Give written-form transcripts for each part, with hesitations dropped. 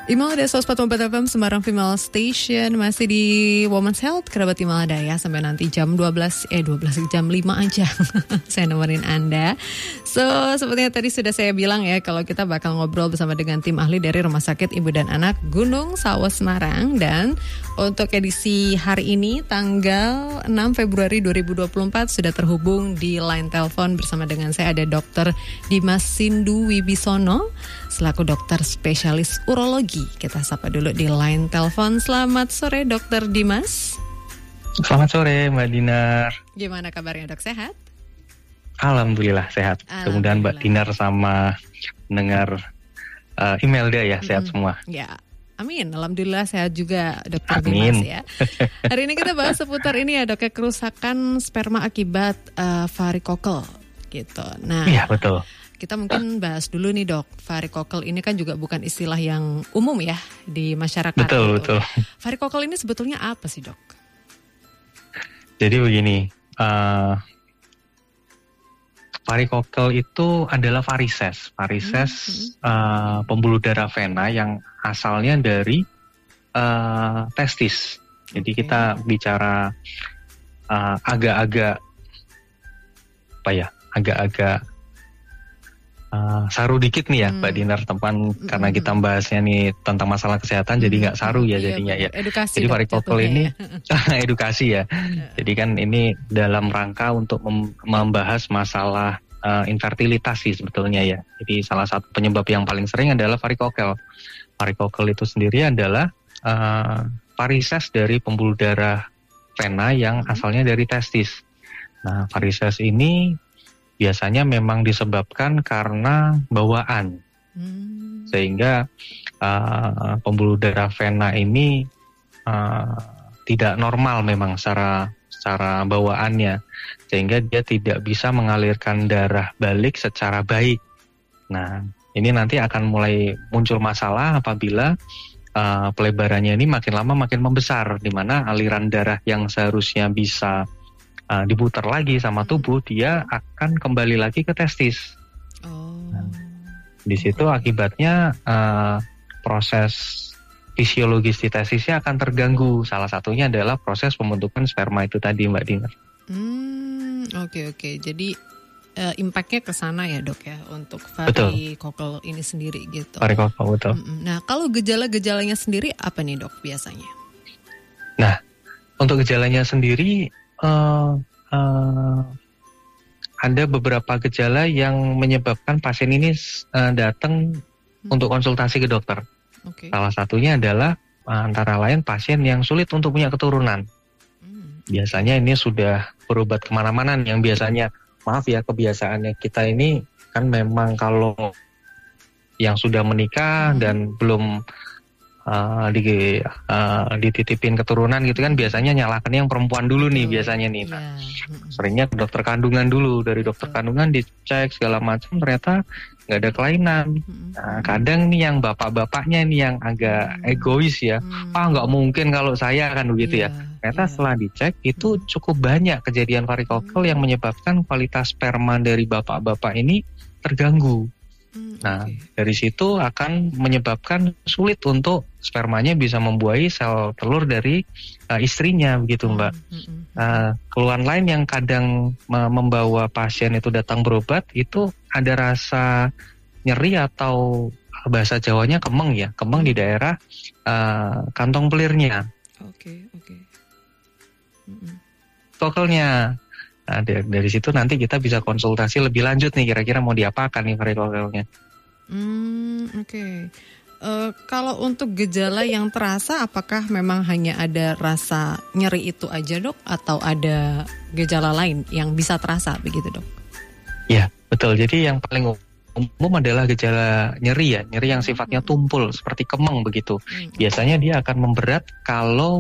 Imal ada 104 FM Semarang Female Station, masih di Women's Health Kerabat Imal Daya sampai nanti jam 12 jam 5 aja saya nemenin Anda. So sepertinya tadi sudah saya bilang ya, kalau kita bakal ngobrol bersama dengan tim ahli dari Rumah Sakit Ibu dan Anak Gunung Sawah Semarang. Dan untuk edisi hari ini tanggal 6 Februari 2024 sudah terhubung di line telepon bersama dengan saya ada Dr. Dimas Sindu Wibisono selaku dokter spesialis urologi. Kita sapa dulu di line telepon. Selamat sore Dr. Dimas. Selamat sore Mbak Dinar. Gimana kabarnya dok, sehat? Alhamdulillah sehat. Kemudian Mbak Dinar sama dengar Imelda ya sehat semua. Ya, amin. Alhamdulillah sehat juga Dr. Dimas ya. Hari ini kita bahas seputar ini ya dok, kerusakan sperma akibat varikokel gitu. Nah, iya betul. Kita mungkin bahas dulu nih dok, varikokel ini kan juga bukan istilah yang umum ya di masyarakat. Betul, gitu. betul. Varikokel ini sebetulnya apa sih dok? Jadi begini, varikokel itu adalah varises. Varises pembuluh darah vena yang asalnya dari testis. Jadi kita bicara agak-agak saru dikit nih ya Mbak Dinar, karena kita bahasnya nih tentang masalah kesehatan jadi nggak saru ya jadinya ya. Edukasi. Jadi varikokel ini edukasi ya. Jadi kan ini dalam rangka untuk membahas masalah infertilitas sih sebetulnya ya. Jadi salah satu penyebab yang paling sering adalah varikokel. Varikokel itu sendiri adalah varises dari pembuluh darah vena yang asalnya dari testis. Nah, varises ini biasanya memang disebabkan karena bawaan, sehingga pembuluh darah vena ini tidak normal memang secara bawaannya, sehingga dia tidak bisa mengalirkan darah balik secara baik. Nah, ini nanti akan mulai muncul masalah apabila pelebarannya ini makin lama makin membesar, di mana aliran darah yang seharusnya bisa diputar lagi sama tubuh, dia akan kembali lagi ke testis. Nah, di situ akibatnya proses fisiologis di testisnya akan terganggu. Salah satunya adalah proses pembentukan sperma itu tadi Mbak Dinar. Oke. Jadi impactnya ke sana ya dok ya untuk varikokel ini sendiri gitu. Varikokel betul. Nah kalau gejala-gejalanya sendiri apa nih dok biasanya? Nah untuk gejalanya sendiri ada beberapa gejala yang menyebabkan pasien ini datang untuk konsultasi ke dokter. Salah satunya adalah antara lain pasien yang sulit untuk punya keturunan. Biasanya ini sudah berobat kemana-mana, yang biasanya maaf ya kebiasaannya kita ini kan memang kalau yang sudah menikah dan belum dititipin keturunan gitu kan biasanya nyalakan yang perempuan dulu nih biasanya nih. Nah, seringnya ke dokter kandungan dulu, dari dokter kandungan dicek segala macam ternyata nggak ada kelainan. Nah, kadang nih yang bapak-bapaknya nih yang agak egois ya, nggak mungkin kalau saya kan begitu ya. Ternyata setelah dicek itu cukup banyak kejadian varikokel yang menyebabkan kualitas sperma dari bapak-bapak ini terganggu. Nah, dari situ akan menyebabkan sulit untuk spermanya bisa membuahi sel telur dari istrinya, begitu Mbak. Keluhan lain yang kadang membawa pasien itu datang berobat itu ada rasa nyeri atau bahasa Jawanya kemeng ya, kemeng di daerah kantong pelirnya. Varikokelnya. Nah, dari situ nanti kita bisa konsultasi lebih lanjut nih kira-kira mau diapakan nih varikokelnya. Kalau untuk gejala yang terasa, apakah memang hanya ada rasa nyeri itu aja dok, atau ada gejala lain yang bisa terasa begitu dok? Ya betul. Jadi yang paling umum adalah gejala nyeri ya, nyeri yang sifatnya tumpul seperti kemeng begitu. Biasanya dia akan memberat kalau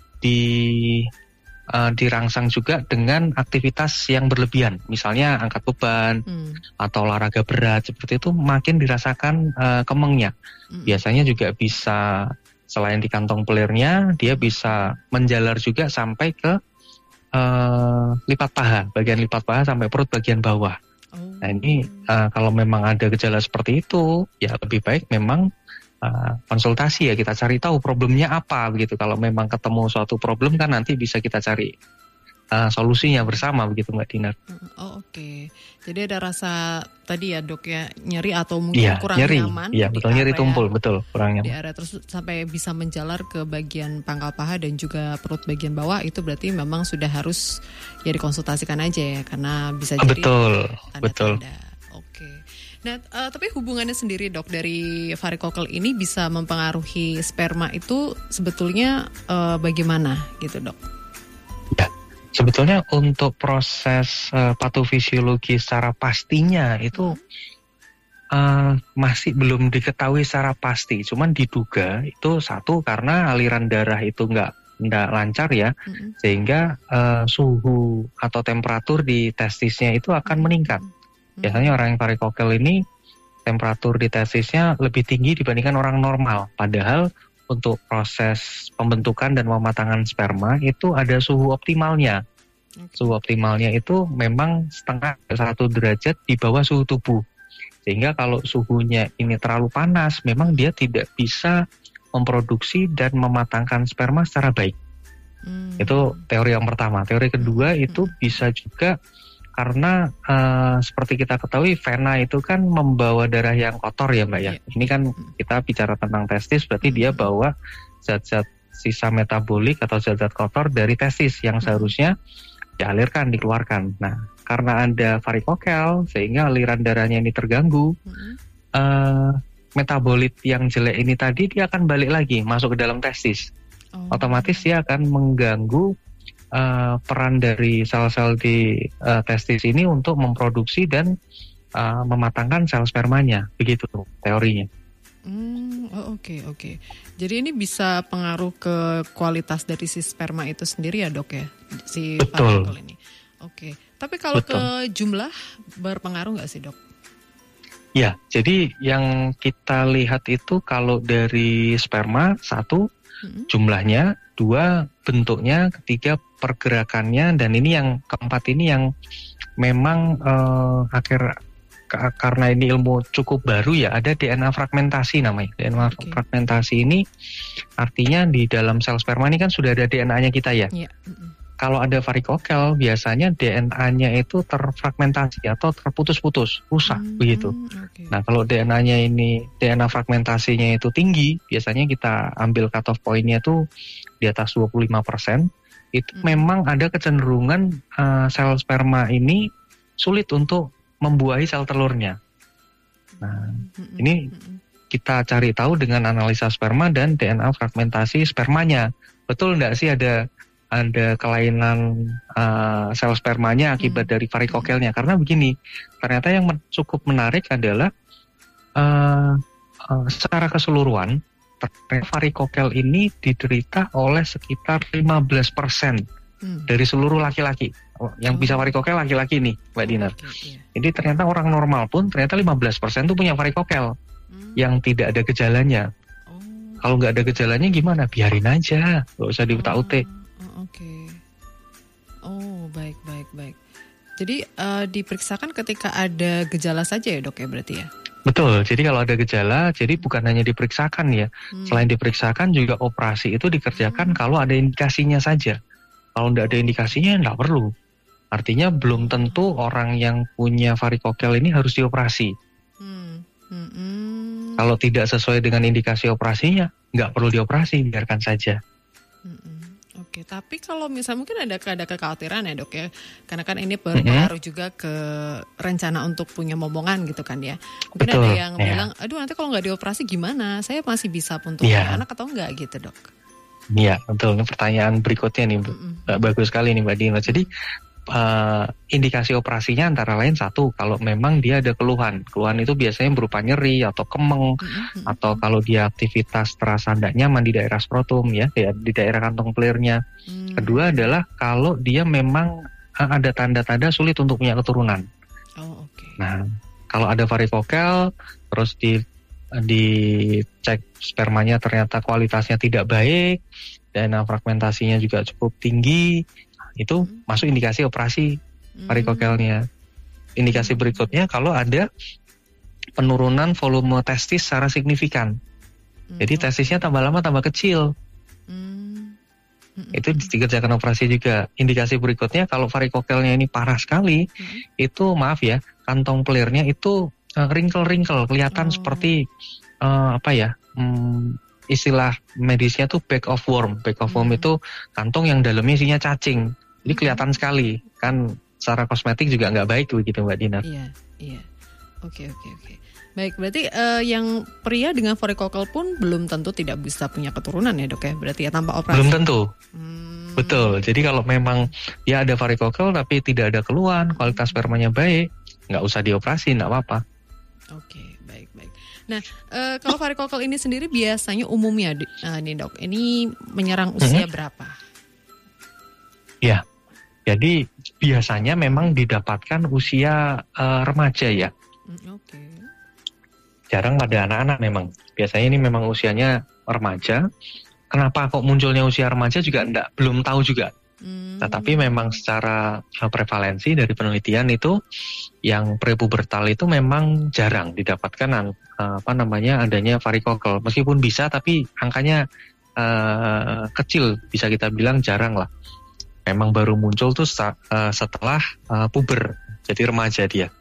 dirangsang juga dengan aktivitas yang berlebihan, misalnya angkat beban atau olahraga berat seperti itu, makin dirasakan kemengnya. Biasanya juga bisa selain di kantong pelirnya, dia bisa menjalar juga sampai ke lipat paha, bagian lipat paha sampai perut bagian bawah. Nah ini kalau memang ada gejala seperti itu, ya lebih baik memang konsultasi ya, kita cari tahu problemnya apa begitu. Kalau memang ketemu suatu problem kan nanti bisa kita cari solusinya bersama begitu Mbak Dinar. Oke. Jadi ada rasa tadi ya dok ya, nyeri atau mungkin kurang nyeri. nyaman. Iya betul, nyeri tumpul, betul, kurang nyaman. Di area terus sampai bisa menjalar ke bagian pangkal paha dan juga perut bagian bawah, itu berarti memang sudah harus ya dikonsultasikan aja ya, karena bisa jadi betul. Oke. Nah, tapi hubungannya sendiri dok dari varikokel ini bisa mempengaruhi sperma itu sebetulnya bagaimana gitu dok? Ya, sebetulnya untuk proses patofisiologi secara pastinya itu masih belum diketahui secara pasti. Cuman diduga itu satu karena aliran darah itu nggak lancar ya, sehingga suhu atau temperatur di testisnya itu akan meningkat. Biasanya orang yang varikokel ini temperatur di testisnya lebih tinggi dibandingkan orang normal. Padahal untuk proses pembentukan dan pematangan sperma itu ada suhu optimalnya. Suhu optimalnya itu memang 0,5-1 derajat di bawah suhu tubuh. Sehingga kalau suhunya ini terlalu panas, memang dia tidak bisa memproduksi dan mematangkan sperma secara baik. Itu teori yang pertama. Teori kedua itu bisa juga karena seperti kita ketahui vena itu kan membawa darah yang kotor ya Mbak ya. Ini kan kita bicara tentang testis, berarti dia bawa zat-zat sisa metabolik atau zat-zat kotor dari testis yang seharusnya dialirkan, dikeluarkan. Nah, karena ada varikokel sehingga aliran darahnya ini terganggu, metabolit yang jelek ini tadi dia akan balik lagi masuk ke dalam testis. Otomatis dia akan mengganggu peran dari sel-sel di testis ini untuk memproduksi dan mematangkan sel spermanya, begitu tuh teorinya. Oke. Jadi ini bisa pengaruh ke kualitas dari si sperma itu sendiri ya dok ya, si varikokel ini. Oke. Tapi kalau ke jumlah berpengaruh nggak sih dok? Ya, jadi yang kita lihat itu kalau dari sperma, 1 jumlahnya, 2 bentuknya, 3 pergerakannya, dan ini yang keempat ini yang memang karena ini ilmu cukup baru ya, ada DNA fragmentasi namanya. DNA fragmentasi ini artinya di dalam sel sperma ini kan sudah ada DNA-nya kita ya. Kalau ada varikokel biasanya DNA-nya itu terfragmentasi atau terputus-putus, rusak begitu. Nah kalau DNA fragmentasinya itu tinggi, biasanya kita ambil cutoff point-nya itu di atas 25%, itu memang ada kecenderungan sel sperma ini sulit untuk membuahi sel telurnya. Nah ini kita cari tahu dengan analisa sperma dan DNA fragmentasi spermanya. Betul enggak sih ada kelainan sel spermanya akibat dari varikokelnya? Karena begini, ternyata yang cukup menarik adalah secara keseluruhan varikokel ini diderita oleh sekitar 15% dari seluruh laki-laki. Yang bisa varikokel laki-laki nih Mbak Dinar. Jadi ternyata orang normal pun ternyata 15% itu punya varikokel yang tidak ada gejalanya. Kalau nggak ada gejalanya gimana? Biarin aja, nggak usah diutak-utik. Baik. Jadi diperiksakan ketika ada gejala saja ya dok ya berarti ya? Betul, jadi kalau ada gejala, jadi bukan hanya diperiksakan ya. Selain diperiksakan juga operasi itu dikerjakan kalau ada indikasinya saja. Kalau nggak ada indikasinya nggak perlu. Artinya belum tentu orang yang punya varikokel ini harus dioperasi. Kalau tidak sesuai dengan indikasi operasinya, nggak perlu dioperasi, biarkan saja. Oke, tapi kalau misalnya mungkin ada kekhawatiran ya dok ya, karena kan ini berpengaruh juga ke rencana untuk punya momongan gitu kan ya. Mungkin betul, ada yang bilang, aduh nanti kalau nggak dioperasi gimana? Saya masih bisa untuk punya anak atau enggak gitu dok? Iya betul, ini pertanyaan berikutnya nih, bagus sekali nih Mbak Dina. Jadi indikasi operasinya antara lain 1, kalau memang dia ada keluhan itu biasanya berupa nyeri atau kemeng, atau kalau dia aktivitas terasa tidak nyaman di daerah skrotum ya, di daerah kantong pelirnya. Kedua adalah kalau dia memang ada tanda-tanda sulit untuk punya keturunan. Nah kalau ada varikokel terus dicek spermanya ternyata kualitasnya tidak baik, DNA fragmentasinya juga cukup tinggi, itu masuk indikasi operasi varikokelnya. Indikasi berikutnya kalau ada penurunan volume testis secara signifikan. Jadi testisnya tambah lama tambah kecil. Itu dikerjakan operasi juga. Indikasi berikutnya kalau varikokelnya ini parah sekali, itu maaf ya, kantong pelirnya itu wrinkle-wrinkle, kelihatan seperti istilah medisnya tuh bag of worm. Bag of worm itu kantong yang dalamnya isinya cacing. Jadi kelihatan sekali. Kan secara kosmetik juga nggak baik begitu Mbak Dinar. Iya. Oke. Baik, berarti yang pria dengan varikokel pun belum tentu tidak bisa punya keturunan ya dok ya? Berarti ya tanpa operasi? Belum tentu. Betul, jadi kalau memang ya ada varikokel tapi tidak ada keluhan, kualitas spermanya baik, nggak usah dioperasi, nggak apa-apa. Oke, baik. Nah, kalau varikokel ini sendiri biasanya umumnya nih dok, ini menyerang usia berapa? Ya, jadi biasanya memang didapatkan usia remaja ya. Oke. Jarang pada anak-anak memang. Biasanya ini memang usianya remaja. Kenapa kok munculnya usia remaja juga belum tahu juga. Tetapi memang secara prevalensi dari penelitian itu yang prepubertal itu memang jarang didapatkan adanya varikokel. Meskipun bisa tapi angkanya kecil, bisa kita bilang jarang lah. Memang baru muncul tuh setelah puber. Jadi remaja dia.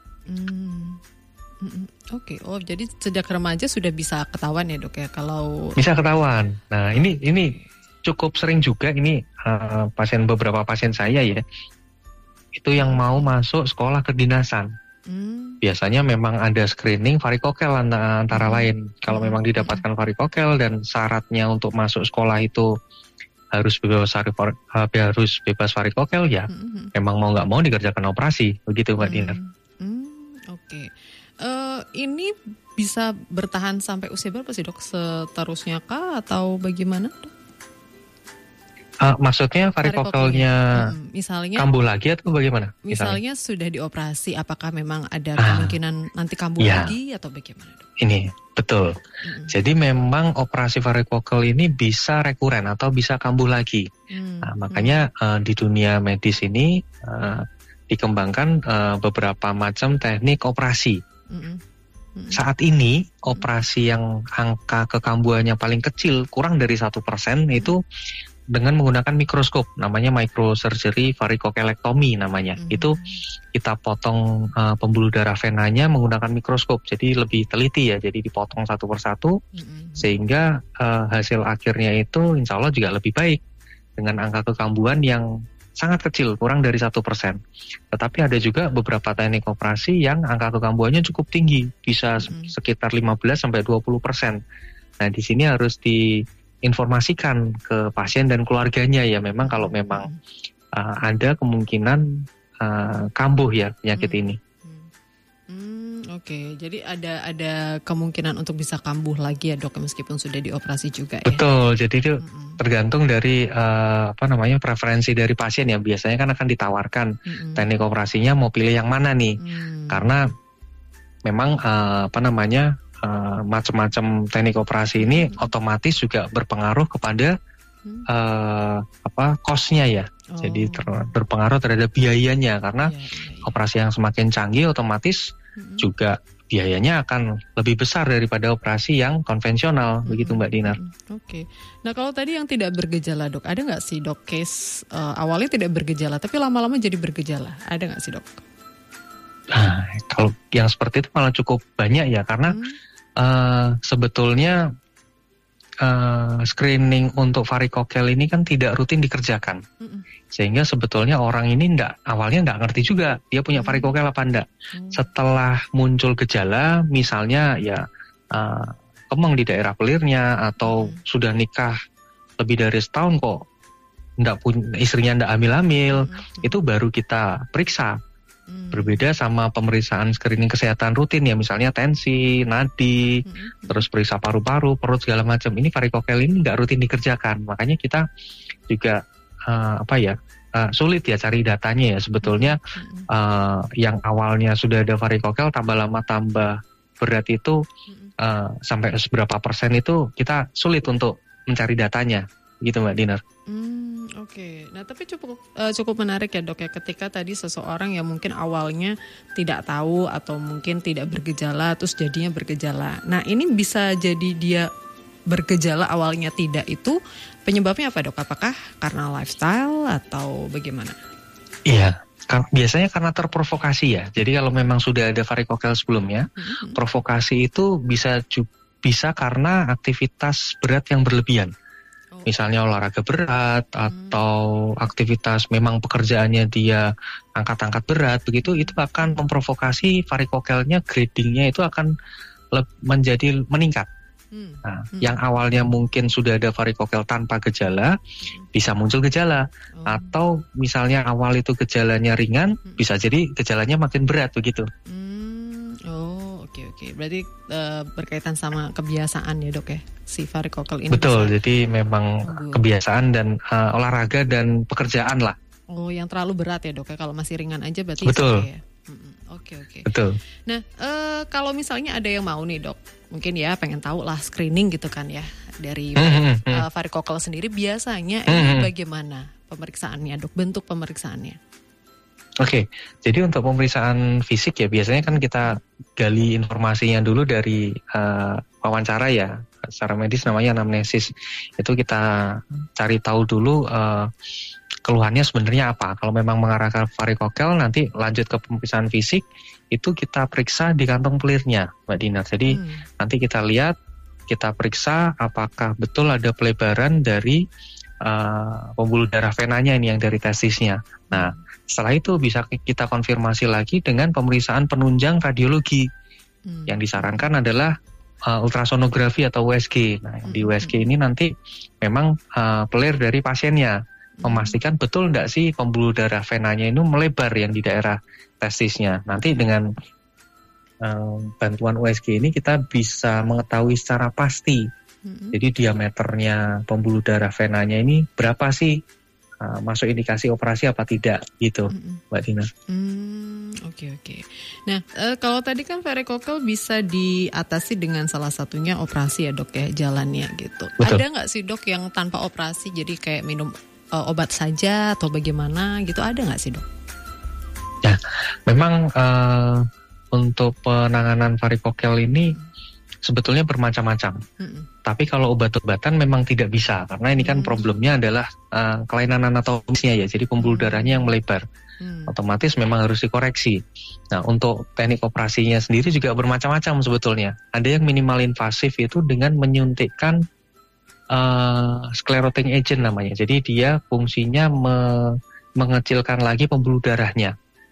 Oke, jadi sejak remaja sudah bisa ketahuan ya dok ya kalau bisa ketahuan. Nah ini cukup sering juga ini beberapa pasien saya ya itu yang mau masuk sekolah kedinasan. Biasanya memang ada screening varikokel antara lain. Kalau memang didapatkan varikokel dan syaratnya untuk masuk sekolah itu harus bebas varikokel ya, memang mau nggak mau dikerjakan operasi begitu Mbak Dinar. Oke. Ini bisa bertahan sampai usia berapa sih dok? Seterusnya kah atau bagaimana dok? Maksudnya varikokelnya misalnya kambuh lagi atau bagaimana? Misalnya sudah dioperasi, apakah memang ada kemungkinan nanti kambuh lagi atau bagaimana dok? Ini betul. Jadi memang operasi varikokel ini bisa rekuren atau bisa kambuh lagi. Makanya di dunia medis ini dikembangkan beberapa macam teknik operasi. Saat ini operasi yang angka kekambuhannya paling kecil kurang dari 1% itu dengan menggunakan mikroskop, namanya microsurgery varikokelektomi namanya. Itu kita potong pembuluh darah venanya menggunakan mikroskop, jadi lebih teliti ya, jadi dipotong satu persatu sehingga hasil akhirnya itu insya Allah juga lebih baik dengan angka kekambuhan yang sangat kecil, kurang dari 1%. Tetapi ada juga beberapa teknik operasi yang angka kekambuhannya cukup tinggi, bisa sekitar 15-20%. Nah di sini harus diinformasikan ke pasien dan keluarganya ya, memang kalau memang ada kemungkinan kambuh ya penyakit ini. Oke, jadi ada kemungkinan untuk bisa kambuh lagi ya dok, meskipun sudah dioperasi juga ya. Betul, jadi itu tergantung dari preferensi dari pasien ya. Biasanya kan akan ditawarkan teknik operasinya mau pilih yang mana nih, karena memang macam-macam teknik operasi ini otomatis juga berpengaruh kepada cost-nya ya. Jadi berpengaruh terhadap biayanya, karena operasi yang semakin canggih otomatis juga biayanya akan lebih besar daripada operasi yang konvensional, begitu Mbak Dinar. Oke. Nah kalau tadi yang tidak bergejala dok, ada nggak sih dok case awalnya tidak bergejala tapi lama-lama jadi bergejala, ada nggak sih dok? Nah, kalau yang seperti itu malah cukup banyak ya, karena sebetulnya screening untuk varikokel ini kan tidak rutin dikerjakan. Sehingga sebetulnya orang ini awalnya nggak ngerti juga dia punya varikokel apa enggak. Setelah muncul gejala, misalnya ya kemeng di daerah pelirnya atau sudah nikah lebih dari setahun kok istrinya nggak hamil-hamil, itu baru kita periksa. Berbeda sama pemeriksaan screening kesehatan rutin ya, misalnya tensi, nadi, terus periksa paru-paru, perut segala macam. Ini varikokel ini nggak rutin dikerjakan, makanya kita juga sulit ya cari datanya ya. Sebetulnya yang awalnya sudah ada varikokel tambah lama tambah berat itu sampai seberapa persen itu kita sulit untuk mencari datanya, gitu Mbak Dinar. Oke. Nah tapi cukup menarik ya dok ya, ketika tadi seseorang yang mungkin awalnya tidak tahu atau mungkin tidak bergejala terus jadinya bergejala. Nah ini bisa jadi dia bergejala awalnya tidak, itu penyebabnya apa, Dok? Apakah karena lifestyle atau bagaimana? Iya, biasanya karena terprovokasi ya. Jadi kalau memang sudah ada varikokel sebelumnya, provokasi itu bisa karena aktivitas berat yang berlebihan. Misalnya olahraga berat atau aktivitas memang pekerjaannya dia angkat-angkat berat, begitu itu akan memprovokasi varikokelnya, gradingnya itu akan menjadi meningkat. Nah, yang awalnya mungkin sudah ada varikokel tanpa gejala, bisa muncul gejala. Atau misalnya awal itu gejalanya ringan, bisa jadi gejalanya makin berat begitu. Oke. Berarti berkaitan sama kebiasaan ya, Dok ya, si varikokel ini. Betul, jadi memang kebiasaan dan olahraga dan pekerjaan lah. Oh, yang terlalu berat ya, Dok ya. Kalau masih ringan aja berarti betul. Ya. Oke. Betul. Nah, kalau misalnya ada yang mau nih, Dok, mungkin ya pengen tahu lah screening gitu kan ya dari varikokel sendiri, biasanya bagaimana pemeriksaannya, Dok? Bentuk pemeriksaannya? Oke, jadi untuk pemeriksaan fisik ya biasanya kan kita gali informasinya dulu dari wawancara ya, secara medis namanya anamnesis. Itu kita cari tahu dulu keluhannya sebenarnya apa. Kalau memang mengarah ke varikokel, nanti lanjut ke pemeriksaan fisik, itu kita periksa di kantong pelirnya, Mbak Dinar. Jadi nanti kita lihat, kita periksa apakah betul ada pelebaran dari pembuluh darah venanya ini yang dari testisnya. Nah, setelah itu bisa kita konfirmasi lagi dengan pemeriksaan penunjang radiologi. Yang disarankan adalah ultrasonografi atau USG. Nah, di USG ini nanti memang pelir dari pasiennya, memastikan betul enggak sih pembuluh darah venanya itu melebar yang di daerah testisnya. Nanti dengan bantuan USG ini kita bisa mengetahui secara pasti. Jadi diameternya pembuluh darah venanya ini berapa sih, masuk indikasi operasi apa tidak gitu, Mbak Dina. Oke. Nah, kalau tadi kan varikokel bisa diatasi dengan salah satunya operasi ya, Dok ya, jalannya gitu. Betul. Ada nggak sih, Dok, yang tanpa operasi, jadi kayak minum obat saja atau bagaimana gitu, ada nggak sih, Dok? Ya, memang untuk penanganan varikokel ini sebetulnya bermacam-macam. Tapi kalau obat-obatan memang tidak bisa, karena ini kan problemnya adalah kelainan anatomisnya ya, jadi pembuluh darahnya yang melebar. Otomatis memang harus dikoreksi. Nah, untuk teknik operasinya sendiri juga bermacam-macam sebetulnya. Ada yang minimal invasif itu dengan menyuntikkan sclerosing agent namanya. Jadi dia fungsinya mengecilkan lagi pembuluh darahnya.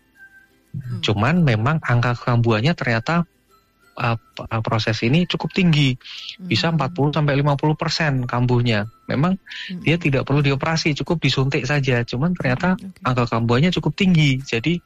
Cuman memang angka kekambuhannya ternyata proses ini cukup tinggi, bisa 40-50% kambuhnya. Memang dia tidak perlu dioperasi, cukup disuntik saja. Cuman ternyata angka kambuhannya cukup tinggi. Jadi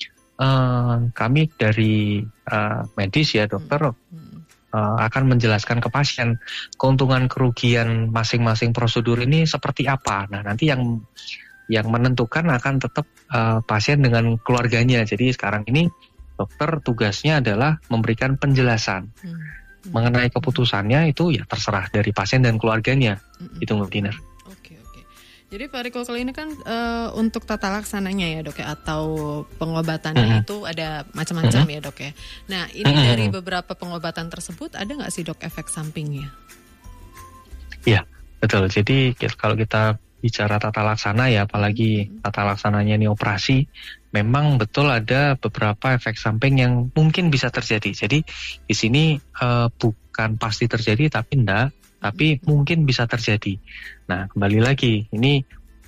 kami dari medis ya, dokter akan menjelaskan ke pasien keuntungan kerugian masing-masing prosedur ini seperti apa. Nah, nanti yang menentukan akan tetap pasien dengan keluarganya. Jadi sekarang ini dokter tugasnya adalah memberikan penjelasan mengenai keputusannya, itu ya terserah dari pasien dan keluarganya. Itu Mbak Dinar. Oke. Jadi varikokel ini kan untuk tata laksananya ya, Dok ya, atau pengobatannya itu ada macam-macam ya, Dok ya. Nah, ini dari beberapa pengobatan tersebut ada nggak sih, Dok, efek sampingnya? Iya, betul. Jadi kalau kita bicara tata laksana ya, apalagi tata laksananya ini operasi, memang betul ada beberapa efek samping yang mungkin bisa terjadi. Jadi di sini bukan pasti terjadi, tapi mungkin bisa terjadi. Nah, kembali lagi, ini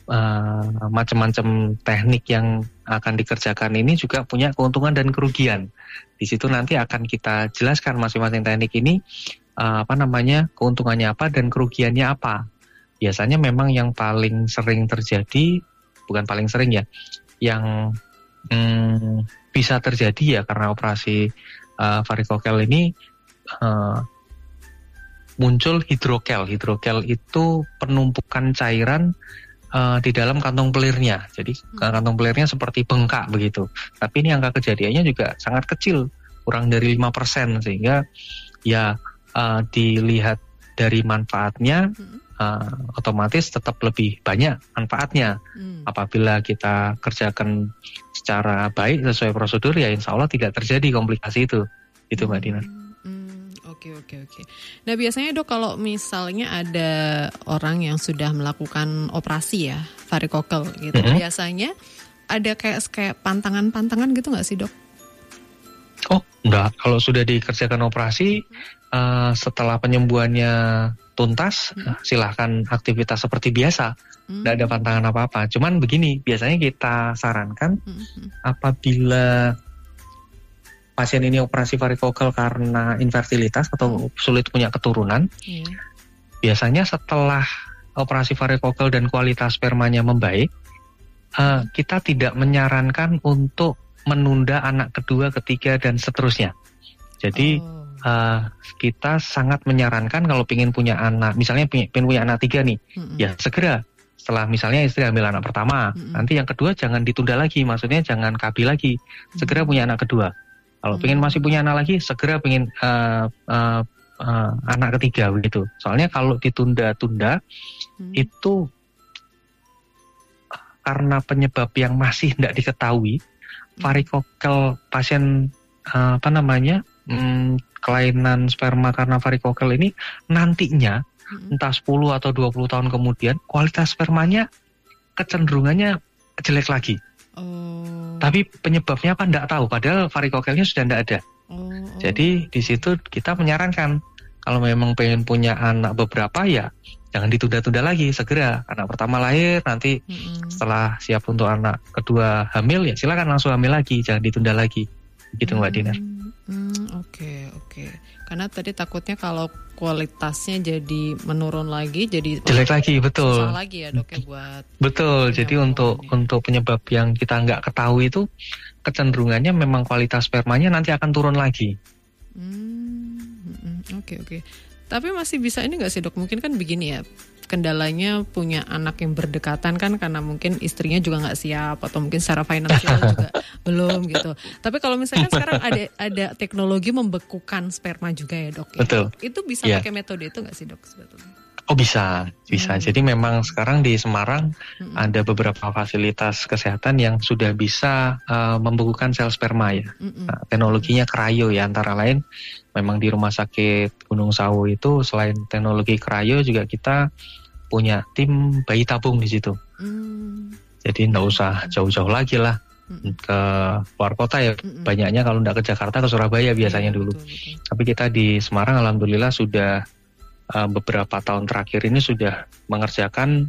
macam-macam teknik yang akan dikerjakan ini juga punya keuntungan dan kerugian. Di situ nanti akan kita jelaskan masing-masing teknik ini keuntungannya apa dan kerugiannya apa. Biasanya memang yang paling sering terjadi, bukan paling sering ya, yang bisa terjadi ya karena operasi varikokel ini muncul hidrokel. Hidrokel itu penumpukan cairan di dalam kantong pelirnya. Jadi kantong pelirnya seperti bengkak begitu. Tapi ini angka kejadiannya juga sangat kecil, kurang dari 5%, sehingga ya dilihat dari manfaatnya otomatis tetap lebih banyak manfaatnya. Apabila kita kerjakan secara baik sesuai prosedur, ya insya Allah tidak terjadi komplikasi itu Mbak Dinar. Oke. Oke. Nah biasanya dok kalau misalnya ada orang yang sudah melakukan operasi ya varikokel gitu, biasanya ada kayak pantangan-pantangan gitu nggak sih dok? Oh enggak, kalau sudah dikerjakan operasi setelah penyembuhannya tuntas, silahkan aktivitas seperti biasa, tidak ada pantangan apa-apa. Cuman begini, biasanya kita sarankan apabila pasien ini operasi varikokel karena infertilitas atau sulit punya keturunan, biasanya setelah operasi varikokel dan kualitas spermanya membaik, kita tidak menyarankan untuk menunda anak kedua, ketiga, dan seterusnya. Jadi kita sangat menyarankan kalau ingin punya anak, misalnya ingin punya anak 3 nih, ya segera. Setelah misalnya istri hamil anak pertama, nanti yang kedua jangan ditunda lagi, maksudnya jangan KB lagi, segera punya anak kedua. Kalau pengen masih punya anak lagi, segera pengen anak ketiga begitu. Soalnya kalau ditunda-tunda itu karena penyebab yang masih tidak diketahui, varikokel pasien kelainan sperma karena varikokel ini nantinya entah 10 atau 20 tahun kemudian kualitas spermanya kecenderungannya jelek lagi. Tapi penyebabnya apa enggak tahu, padahal varikokelnya sudah enggak ada. Jadi di situ kita menyarankan kalau memang pengen punya anak beberapa ya jangan ditunda-tunda lagi, segera anak pertama lahir, nanti setelah siap untuk anak kedua hamil ya silakan langsung hamil lagi, jangan ditunda lagi. Begitu Mbak Dinar. Oke. Karena tadi takutnya kalau kualitasnya jadi menurun lagi, jadi jelek lagi, betul. Susah lagi ya dok ya buat. Betul. Jadi untuk penyebab yang kita nggak ketahui itu kecenderungannya memang kualitas spermanya nanti akan turun lagi. Oke. Tapi masih bisa ini nggak sih dok? Mungkin kan begini ya. Kendalanya punya anak yang berdekatan kan karena mungkin istrinya juga nggak siap atau mungkin secara finansial juga belum gitu. Tapi kalau misalnya sekarang ada teknologi membekukan sperma juga ya dok ya. Betul. Itu bisa pakai metode itu nggak sih dok sebetulnya? Oh bisa. Jadi memang sekarang di Semarang ada beberapa fasilitas kesehatan yang sudah bisa membekukan sel sperma ya. Nah, teknologinya cryo ya, antara lain memang di Rumah Sakit Gunung Sawu itu selain teknologi cryo juga kita punya tim bayi tabung di situ. Jadi nggak usah jauh-jauh lagi lah ke luar kota ya. Banyaknya kalau nggak ke Jakarta ke Surabaya biasanya dulu. Betul. Tapi kita di Semarang alhamdulillah sudah beberapa tahun terakhir ini sudah mengerjakan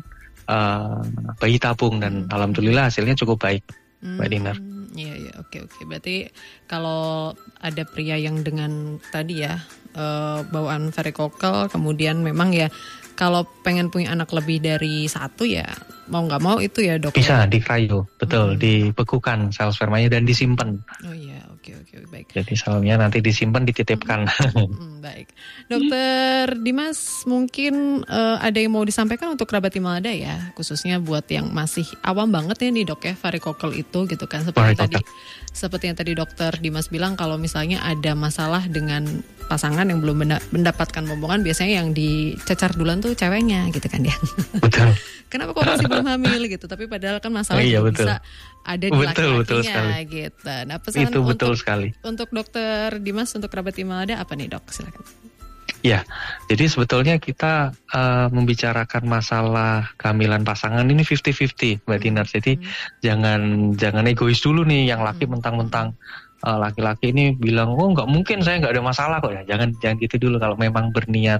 bayi tabung dan alhamdulillah hasilnya cukup baik, Mbak Dinar. Iya, oke. Berarti kalau ada pria yang dengan tadi ya bawaan varikokel, kemudian memang ya kalau pengen punya anak lebih dari satu ya mau nggak mau itu ya dok. Bisa di cryo, betul, dibekukan sel spermanya dan disimpan. Oh iya, oke, baik. Jadi selnya nanti disimpan, dititipkan. Baik, Dokter Dimas mungkin ada yang mau disampaikan untuk kerabat Imelda ya, khususnya buat yang masih awam banget ya nih dok ya varikokel itu gitu kan seperti yang tadi Dokter Dimas bilang kalau misalnya ada masalah dengan pasangan yang belum mendapatkan momongan biasanya yang dicecar duluan tuh ceweknya gitu kan ya. Betul. Kenapa kok masih belum hamil gitu? Tapi padahal kan masalah bisa ada di laki-lakinya gitu. Nah, pesan itu betul sekali. Untuk Dokter Dimas untuk kerabat Imelda apa nih dok? Silakan. Ya, jadi sebetulnya kita membicarakan masalah kehamilan pasangan ini 50-50 Mbak Dinar. Jadi jangan egois dulu nih, yang laki mentang-mentang laki-laki ini bilang nggak mungkin, saya nggak ada masalah kok ya. Jangan gitu dulu. Kalau memang berniat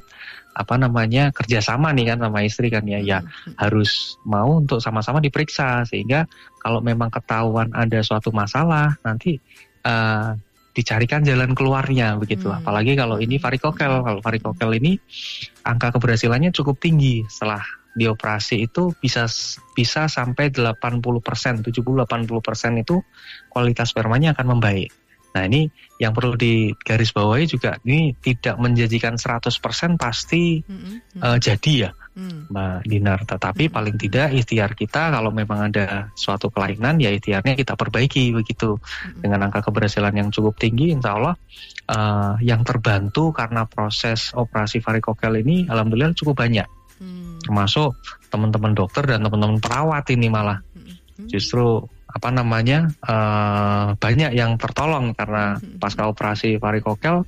kerjasama nih kan sama istri kan ya harus mau untuk sama-sama diperiksa, sehingga kalau memang ketahuan ada suatu masalah nanti dicarikan jalan keluarnya begitu. Apalagi kalau ini varikokel. Kalau varikokel ini angka keberhasilannya cukup tinggi. Setelah dioperasi itu bisa sampai 80%, 70-80% itu kualitas spermanya akan membaik. Nah ini yang perlu digarisbawahi juga, ini tidak menjanjikan 100% pasti jadi ya Mbak Dinar. Tetapi paling tidak ikhtiar kita kalau memang ada suatu kelainan ya ikhtiarnya kita perbaiki begitu. Dengan angka keberhasilan yang cukup tinggi insya Allah yang terbantu karena proses operasi varikokel ini alhamdulillah cukup banyak. Termasuk teman-teman dokter dan teman-teman perawat ini malah justru banyak yang tertolong karena pasca operasi varikokel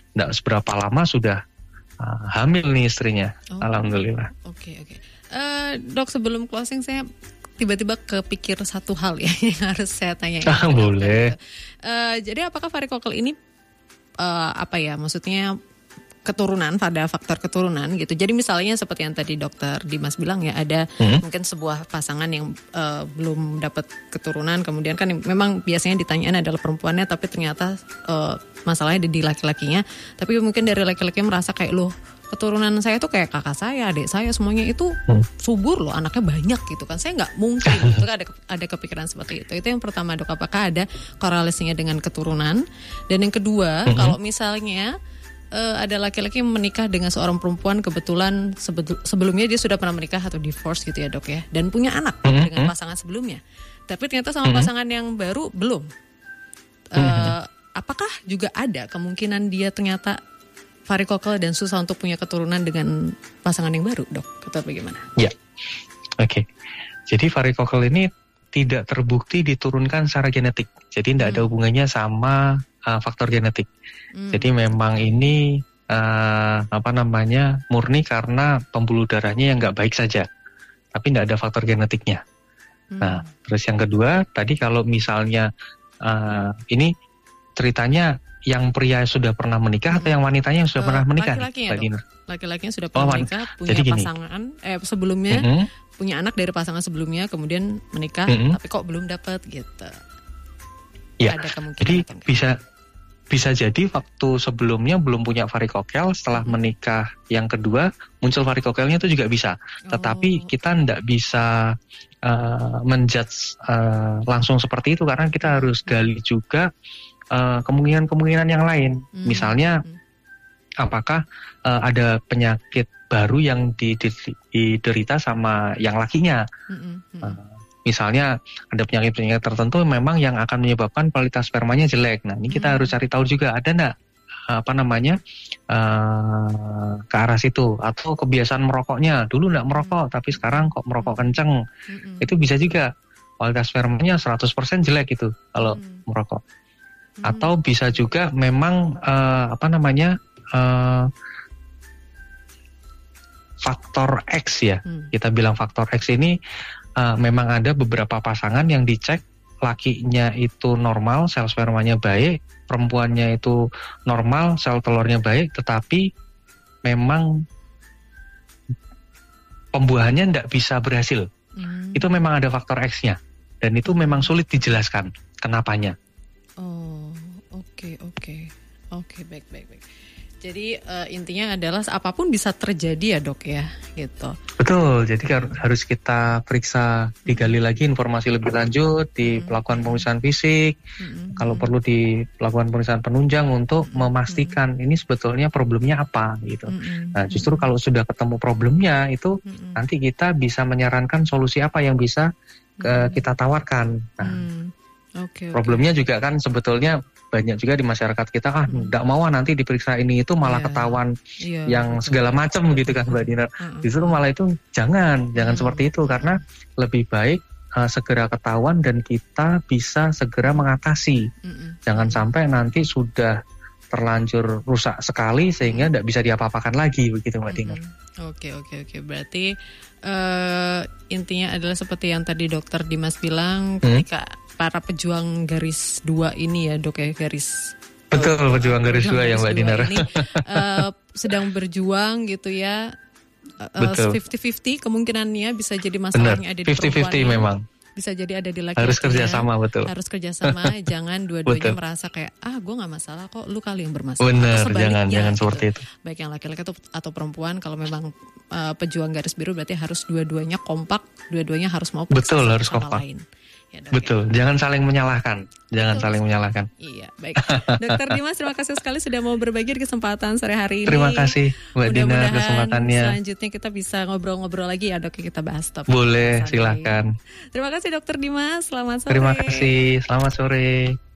nggak seberapa lama sudah hamil nih istrinya. Alhamdulillah. Oke. Dok, sebelum closing saya tiba-tiba kepikir satu hal ya yang harus saya tanya. Boleh. Jadi apakah varikokel ini maksudnya keturunan, pada faktor keturunan gitu. Jadi misalnya seperti yang tadi Dokter Dimas bilang ya, ada mungkin sebuah pasangan yang belum dapat keturunan, kemudian kan memang biasanya ditanyain adalah perempuannya, tapi ternyata masalahnya di laki-lakinya. Tapi mungkin dari laki-laki merasa kayak, loh, keturunan saya tuh kayak kakak saya, adik saya, semuanya itu subur loh, anaknya banyak gitu kan. Saya nggak mungkin. Itu ada kepikiran seperti itu. Itu yang pertama, Dok. Apakah ada korelasinya dengan keturunan? Dan yang kedua, kalau misalnya ada laki-laki yang menikah dengan seorang perempuan, kebetulan sebelumnya dia sudah pernah menikah atau divorce gitu ya, Dok ya, dan punya anak dengan pasangan sebelumnya, tapi ternyata sama pasangan yang baru belum. Apakah juga ada kemungkinan dia ternyata varikokel dan susah untuk punya keturunan dengan pasangan yang baru, Dok? Atau bagaimana? Ya, oke. Jadi varikokel ini tidak terbukti diturunkan secara genetik, jadi tidak ada hubungannya sama faktor genetik. Jadi memang ini murni karena pembuluh darahnya yang nggak baik saja, tapi tidak ada faktor genetiknya. Nah, terus yang kedua tadi, kalau misalnya ini ceritanya yang pria sudah pernah menikah atau yang wanitanya yang sudah pernah menikah? Laki-lakinya sudah pernah menikah, punya pasangan sebelumnya, punya anak dari pasangan sebelumnya, kemudian menikah, tapi kok belum dapat gitu. Ya, jadi bisa jadi waktu sebelumnya belum punya varikokel, setelah menikah yang kedua muncul varikokelnya, itu juga bisa. Tetapi kita tidak bisa menjudge langsung seperti itu, karena kita harus gali juga kemungkinan-kemungkinan yang lain. Misalnya apakah ada penyakit baru yang diderita sama yang lakinya. Misalnya ada penyakit-penyakit tertentu memang yang akan menyebabkan kualitas spermanya jelek. Nah, ini kita harus cari tahu juga, ada enggak ke arah situ. Atau kebiasaan merokoknya, dulu enggak merokok tapi sekarang kok merokok kenceng. Itu bisa juga kualitas spermanya 100% jelek itu kalau merokok. Atau bisa juga memang faktor X ya. Kita bilang faktor X ini memang ada beberapa pasangan yang dicek lakinya itu normal, sel spermanya baik, perempuannya itu normal, sel telurnya baik, tetapi memang pembuahannya tidak bisa berhasil. Itu memang ada faktor X-nya, dan itu memang sulit dijelaskan kenapanya. Oke, baik. Jadi intinya adalah apapun bisa terjadi ya, Dok ya, gitu. Betul, jadi harus kita periksa, digali lagi informasi lebih lanjut, dilakukan pemeriksaan fisik, kalau perlu dilakukan pemeriksaan penunjang untuk memastikan ini sebetulnya problemnya apa gitu. Nah, justru kalau sudah ketemu problemnya itu nanti kita bisa menyarankan solusi apa yang bisa kita tawarkan. Nah, problemnya juga kan sebetulnya banyak juga di masyarakat kita, enggak mau nanti diperiksa ini itu malah ketahuan yang segala macam gitu kan, Mbak Dina. Justru malah itu jangan seperti itu, karena lebih baik segera ketahuan dan kita bisa segera mengatasi. Jangan sampai nanti sudah terlanjur rusak sekali sehingga enggak bisa diapa-apakan lagi, begitu Mbak Dina. Oke. Berarti intinya adalah seperti yang tadi Dokter Dimas bilang, ketika para pejuang garis 2 ini ya, Dok ya, betul, pejuang garis 2 ya Mbak Dinar ini sedang berjuang gitu ya. 50-50 kemungkinannya bisa jadi masalahnya ada di perempuan. 50-50 memang. Bisa jadi ada di laki-laki. Harus kerjasama, betul. Harus kerjasama, jangan dua-duanya merasa kayak gue nggak masalah kok, lu kali yang bermasalah. Benar, jangan gitu. Seperti itu. Baik yang laki-laki atau perempuan, kalau memang pejuang garis biru berarti harus dua-duanya kompak, dua-duanya harus mau betul, harus kompak. Lain. Ya, betul, jangan saling menyalahkan. Iya, baik. Dokter Dimas, terima kasih sekali sudah mau berbagi di kesempatan sore hari ini. Terima kasih Mbak Dina kesempatannya. Selanjutnya kita bisa ngobrol-ngobrol lagi ya, Dok, kita bahas topik. Boleh, silakan. Terima kasih Dokter Dimas, selamat sore. Terima kasih, selamat sore.